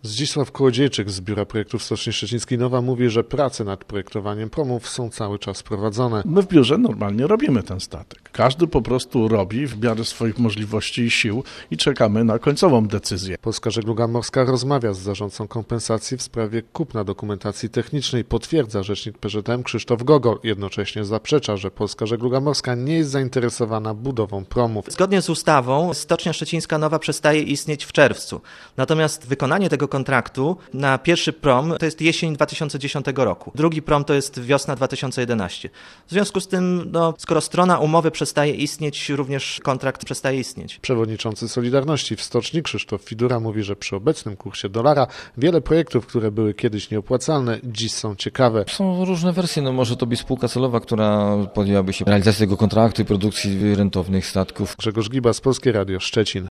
Zdzisław Kołodziejczyk z Biura Projektów Stoczni Szczecińskiej Nowa mówi, że prace nad projektowaniem promów są cały czas prowadzone. My w biurze normalnie robimy ten statek. Każdy po prostu robi w miarę swoich możliwości i sił i czekamy na końcową decyzję. Polska Żegluga Morska rozmawia z zarządcą kompensacji w sprawie kupna dokumentacji technicznej, potwierdza rzecznik PŻM Krzysztof Gogol. Jednocześnie zaprzecza, że Polska Żegluga Morska nie jest zainteresowana budową promów. Zgodnie z ustawą Stocznia Szczecińska Nowa przestaje istnieć w czerwcu. Natomiast wykonanie tego kontraktu na pierwszy prom to jest jesień 2010 roku. Drugi prom to jest wiosna 2011. W związku z tym, skoro strona umowy przestaje istnieć, również kontrakt przestaje istnieć. Przewodniczący Solidarności w Stoczni Krzysztof Fidura mówi, że przy obecnym kursie dolara wiele projektów, które były kiedyś nieopłacalne, dziś są ciekawe. Są różne wersje. Może to być spółka celowa, która podjęłaby się realizacji tego kontraktu i produkcji rentownych statków. Grzegorz Gibas, Polskie Radio Szczecin.